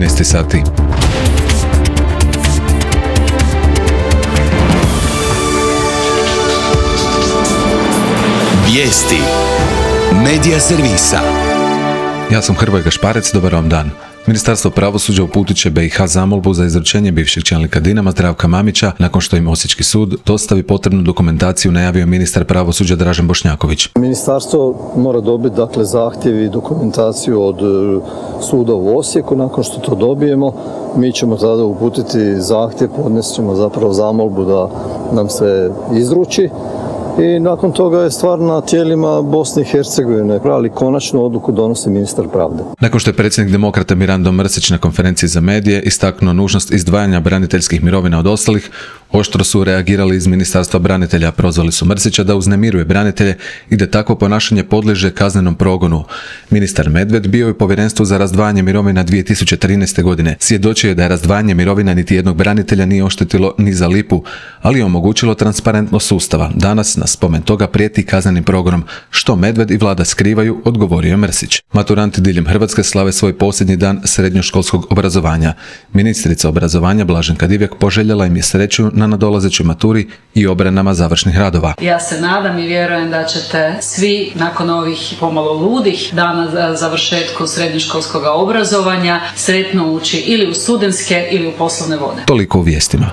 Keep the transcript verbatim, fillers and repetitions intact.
trinaest sati. Vijesti Medija servisa. Ja sam Hrvoje Gašparec, dobar vam dan. Ministarstvo pravosuđa uputit će B i H zamolbu za izručenje bivšeg čelnika Dinama Zdravka Mamića nakon što im Osječki sud dostavi potrebnu dokumentaciju, najavio ministar pravosuđa Dražen Bošnjaković. Ministarstvo mora dobiti dakle zahtjev i dokumentaciju od suda u Osijeku. Nakon što to dobijemo, mi ćemo tada uputiti zahtjev, podnest ćemo zapravo zamolbu da nam se izruči. I nakon toga je stvar na tijelima Bosne i Hercegovine, ali konačnu odluku donosi ministar pravde. Nakon što je predsjednik Demokrata Mirando Mrsić na konferenciji za medije istaknuo nužnost izdvajanja braniteljskih mirovina od ostalih, oštro su reagirali iz Ministarstva branitelja. Prozvali su Mrsića da uznemiruje branitelje i da takvo ponašanje podliježe kaznenom progonu. Ministar Medved bio je u povjerenstvu za razdvajanje mirovina dvije tisuće trinaeste. godine. Svjedočio je da je razdvajanje mirovina niti jednog branitelja nije oštetilo ni za lipu, ali je omogućilo transparentnost sustava. Danas na spomen toga prijeti kaznenim progonom. Što Medved i vlada skrivaju, odgovorio je Mrsić. Maturanti diljem Hrvatske slave svoj posljednji dan srednjoškolskog obrazovanja. Ministrica obrazovanja Blaženka Divjak poželjela im je sreću na nadolazećoj maturi i obranama završnih radova. Ja se nadam i vjerujem da ćete svi nakon ovih pomalo ludih dana za završetku srednjoškolskog obrazovanja sretno ući ili u studentske ili u poslovne vode. Toliko u vijestima.